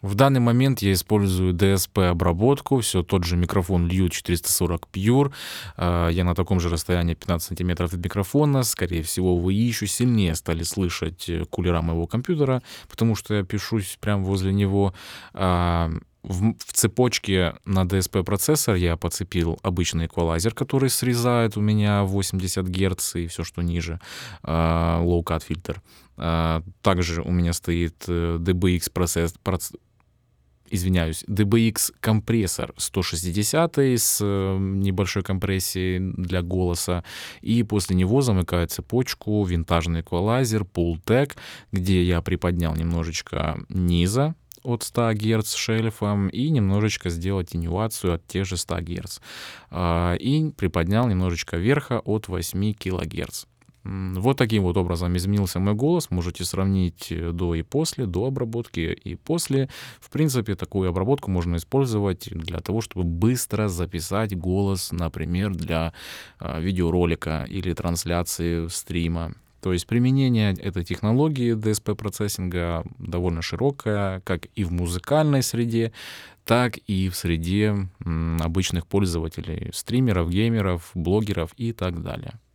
В данный момент я использую DSP-обработку, все тот же микрофон Lute 440 Pure. Я на таком же расстоянии 15 сантиметров от микрофона. Скорее всего, вы еще сильнее стали слышать кулера моего компьютера, потому что я пишусь прямо возле него. В цепочке на DSP-процессор я подцепил обычный эквалайзер, который срезает у меня 80 Гц и все, что ниже, low-cut фильтр. Также у меня стоит DBX компрессор 160 с небольшой компрессией для голоса. И после него замыкает цепочку винтажный эквалайзер Pultec, где я приподнял немножечко низа от 100 Гц шельфом и немножечко сделал атенюацию от тех же 100 Гц. И приподнял немножечко верха от 8 кГц. Вот таким вот образом изменился мой голос. Можете сравнить до и после, до обработки и после. В принципе, такую обработку можно использовать для того, чтобы быстро записать голос, например, для видеоролика или трансляции стрима. То есть применение этой технологии DSP-процессинга довольно широкое, как и в музыкальной среде, так и в среде обычных пользователей, стримеров, геймеров, блогеров и так далее.